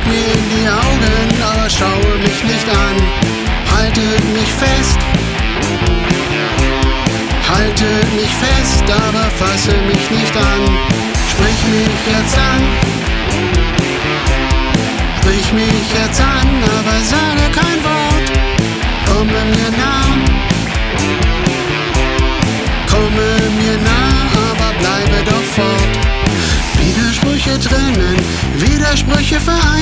mir in die Augen, aber schaue mich nicht an. Halte mich fest, halte mich fest, aber fasse mich nicht an. Sprich mich jetzt an, sprich mich jetzt an, aber sage kein Wort. Komme mir nah, komme mir nah, aber bleibe doch fort. Widersprüche trennen, Widersprüche vereinen.